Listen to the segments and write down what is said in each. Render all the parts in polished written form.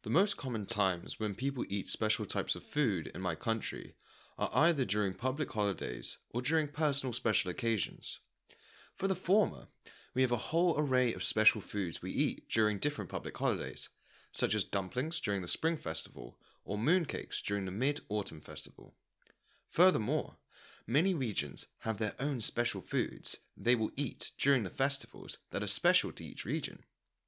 The most common times when people eat special types of food in my country are either during public holidays or during personal special occasions. For the former, we have a whole array of special foods we eat during different public holidays, such as dumplings during the Spring Festival or mooncakes during the Mid-Autumn Festival. Furthermore, many regions have their own special foods they will eat during the festivals that are special to each region.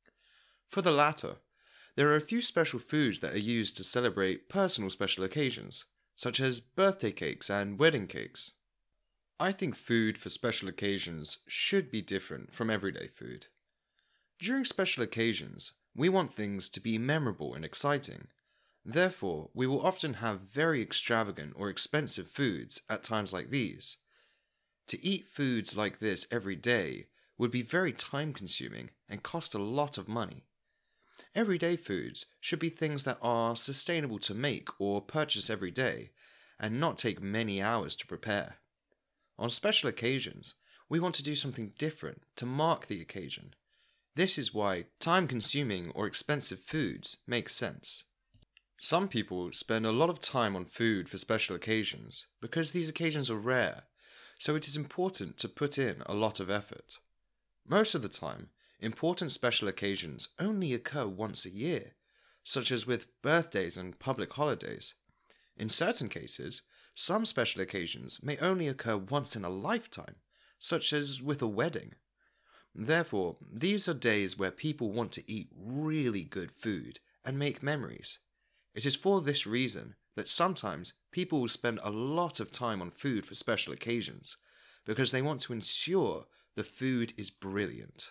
For the latter, there are a few special foods that are used to celebrate personal special occasions, such as birthday cakes and wedding cakes. I think food for special occasions should be different from everyday food. During special occasions, we want things to be memorable and exciting. Therefore, we will often have very extravagant or expensive foods at times like these. To eat foods like this every day would be very time-consuming and cost a lot of money. Everyday foods should be things that are sustainable to make or purchase every day, and not take many hours to prepare. On special occasions, we want to do something different to mark the occasion. This is why time-consuming or expensive foods make sense. Some people spend a lot of time on food for special occasions because these occasions are rare, so it is important to put in a lot of effort. Most of the time, important special occasions only occur once a year, such as with birthdays and public holidays. In certain cases, some special occasions may only occur once in a lifetime, such as with a wedding. Therefore, these are days where people want to eat really good food and make memories. It is for this reason that sometimes people will spend a lot of time on food for special occasions, because they want to ensure the food is brilliant.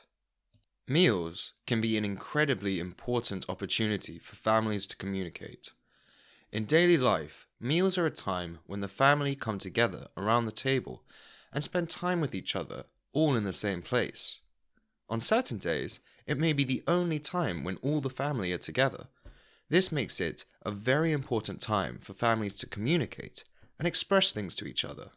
Meals can be an incredibly important opportunity for families to communicate. In daily life, meals are a time when the family come together around the table and spend time with each other, all in the same place. On certain days, it may be the only time when all the family are together. This makes it a very important time for families to communicate and express things to each other.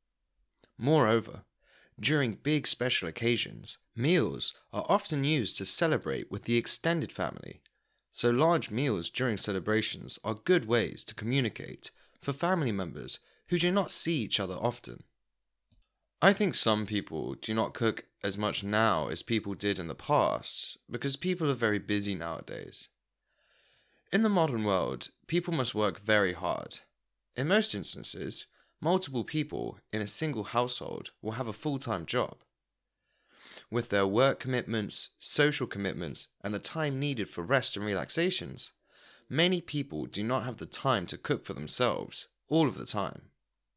Moreover, during big special occasions, meals are often used to celebrate with the extended family, so large meals during celebrations are good ways to communicate for family members who do not see each other often. I think some people do not cook as much now as people did in the past because people are very busy nowadays. In the modern world, people must work very hard. In most instances, multiple people in a single household will have a full-time job. With their work commitments, social commitments, and the time needed for rest and relaxations, many people do not have the time to cook for themselves all of the time.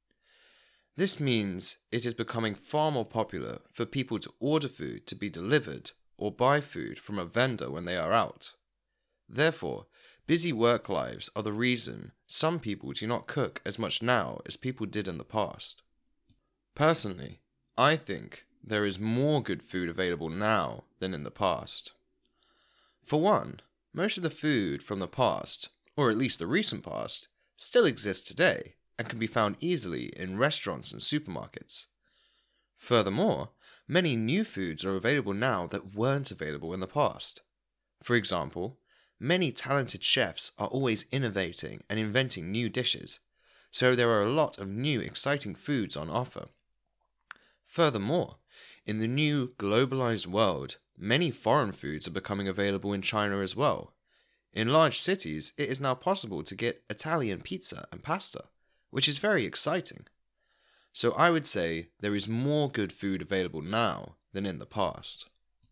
This means it is becoming far more popular for people to order food to be delivered or buy food from a vendor when they are out. Therefore, busy work lives are the reason some people do not cook as much now as people did in the past. Personally, I think there is more good food available now than in the past. For one, most of the food from the past, or at least the recent past, still exists today and can be found easily in restaurants and supermarkets. Furthermore, many new foods are available now that weren't available in the past. For example, many talented chefs are always innovating and inventing new dishes, so there are a lot of new exciting foods on offer. Furthermore, in the new globalized world, many foreign foods are becoming available in China as well. In large cities, it is now possible to get Italian pizza and pasta, which is very exciting. So I would say there is more good food available now than in the past.